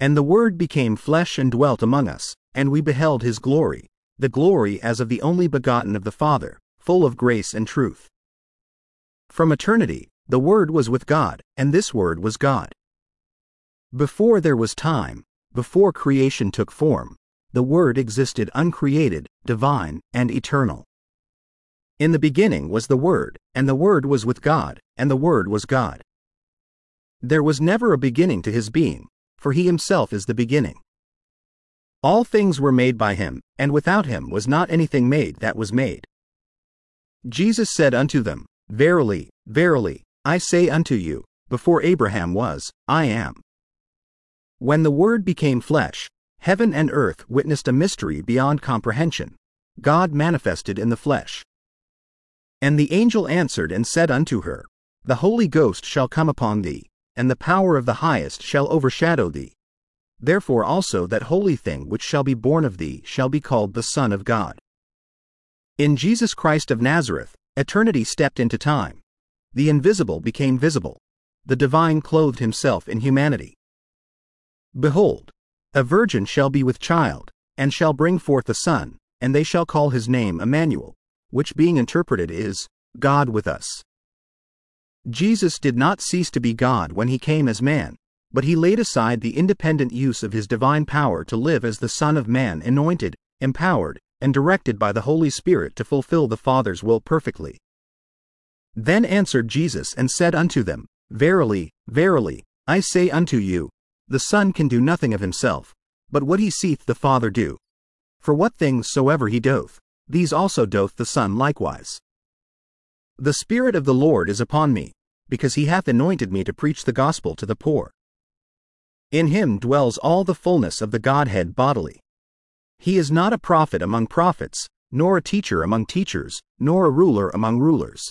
And the Word became flesh and dwelt among us, and we beheld his glory, the glory as of the only begotten of the Father, full of grace and truth. From eternity, the Word was with God, and this Word was God. Before there was time, before creation took form, the Word existed uncreated, divine, and eternal. In the beginning was the Word, and the Word was with God, and the Word was God. There was never a beginning to his being, for he himself is the beginning. All things were made by him, and without him was not anything made that was made. Jesus said unto them, Verily, verily, I say unto you, before Abraham was, I am. When the Word became flesh, heaven and earth witnessed a mystery beyond comprehension, God manifested in the flesh. And the angel answered and said unto her, The Holy Ghost shall come upon thee, and the power of the Highest shall overshadow thee. Therefore also that holy thing which shall be born of thee shall be called the Son of God. In Jesus Christ of Nazareth, eternity stepped into time. The invisible became visible. The divine clothed himself in humanity. Behold, a virgin shall be with child, and shall bring forth a son, and they shall call his name Emmanuel, which being interpreted is, God with us. Jesus did not cease to be God when he came as man, but he laid aside the independent use of his divine power to live as the Son of Man, anointed, empowered, and directed by the Holy Spirit to fulfill the Father's will perfectly. Then answered Jesus and said unto them, Verily, verily, I say unto you, the Son can do nothing of himself, but what he seeth the Father do. For what things soever he doth, these also doth the Son likewise. The Spirit of the Lord is upon me, because he hath anointed me to preach the gospel to the poor. In him dwells all the fullness of the Godhead bodily. He is not a prophet among prophets, nor a teacher among teachers, nor a ruler among rulers.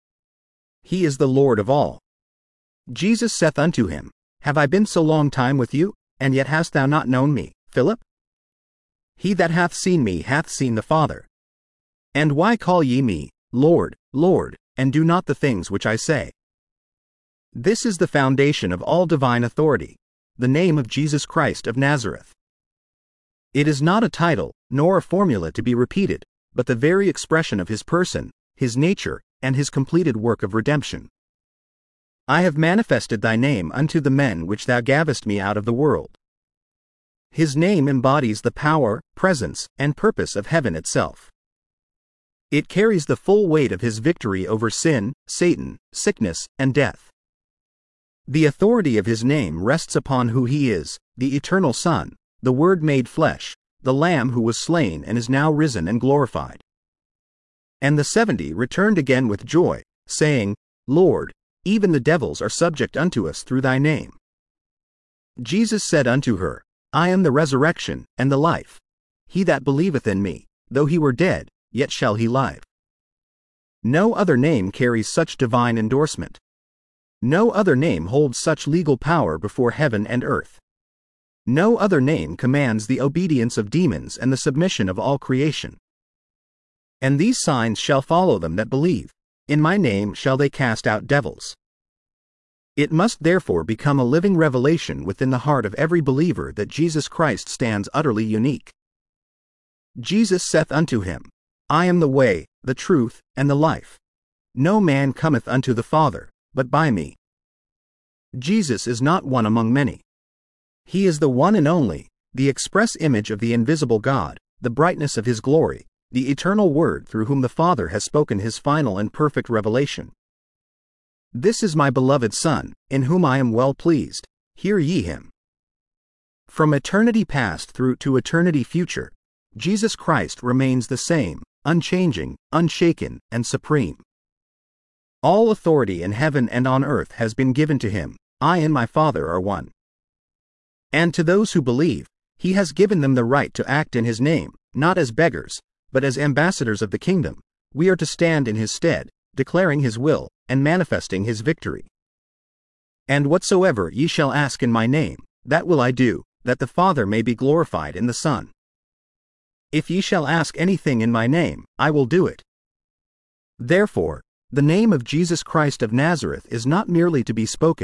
He is the Lord of all. Jesus saith unto him, Have I been so long time with you, and yet hast thou not known me, Philip? He that hath seen me hath seen the Father. And why call ye me, Lord, Lord, and do not the things which I say? This is the foundation of all divine authority, the name of Jesus Christ of Nazareth. It is not a title, nor a formula to be repeated, but the very expression of his person, his nature, and his completed work of redemption. I have manifested thy name unto the men which thou gavest me out of the world. His name embodies the power, presence, and purpose of heaven itself. It carries the full weight of his victory over sin, Satan, sickness, and death. The authority of his name rests upon who he is, the eternal Son, the Word made flesh, the Lamb who was slain and is now risen and glorified. And the 70 returned again with joy, saying, Lord, even the devils are subject unto us through thy name. Jesus said unto her, I am the resurrection and the life. He that believeth in me, though he were dead, yet shall he live. No other name carries such divine endorsement. No other name holds such legal power before heaven and earth. No other name commands the obedience of demons and the submission of all creation. And these signs shall follow them that believe. In my name shall they cast out devils. It must therefore become a living revelation within the heart of every believer that Jesus Christ stands utterly unique. Jesus saith unto him, I am the way, the truth, and the life. No man cometh unto the Father, but by me. Jesus is not one among many. He is the one and only, the express image of the invisible God, the brightness of his glory, the eternal Word through whom the Father has spoken his final and perfect revelation. This is my beloved Son, in whom I am well pleased. Hear ye him. From eternity past through to eternity future, Jesus Christ remains the same, unchanging, unshaken, and supreme. All authority in heaven and on earth has been given to him. I and my Father are one. And to those who believe, he has given them the right to act in his name, not as beggars, but as ambassadors of the kingdom. We are to stand in his stead, declaring his will, and manifesting his victory. And whatsoever ye shall ask in my name, that will I do, that the Father may be glorified in the Son. If ye shall ask anything in my name, I will do it. Therefore, the name of Jesus Christ of Nazareth is not merely to be spoken,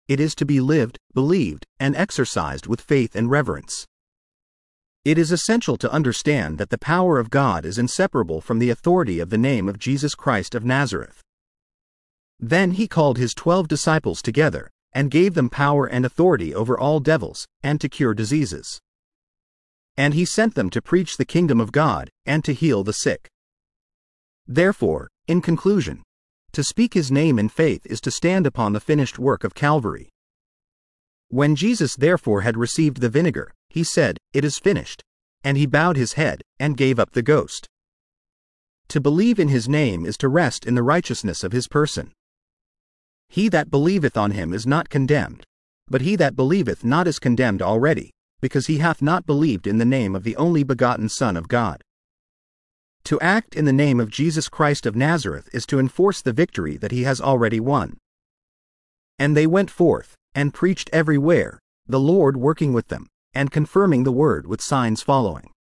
it is to be lived, believed, and exercised with faith and reverence. It is essential to understand that the power of God is inseparable from the authority of the name of Jesus Christ of Nazareth. Then he called his 12 disciples together, and gave them power and authority over all devils, and to cure diseases. And he sent them to preach the kingdom of God, and to heal the sick. Therefore, in conclusion, to speak his name in faith is to stand upon the finished work of Calvary. When Jesus therefore had received the vinegar, he said, "It is finished," and he bowed his head, and gave up the ghost. To believe in his name is to rest in the righteousness of his person. He that believeth on him is not condemned, but he that believeth not is condemned already, because he hath not believed in the name of the only begotten Son of God. To act in the name of Jesus Christ of Nazareth is to enforce the victory that he has already won. And they went forth, and preached everywhere, the Lord working with them, and confirming the word with signs following.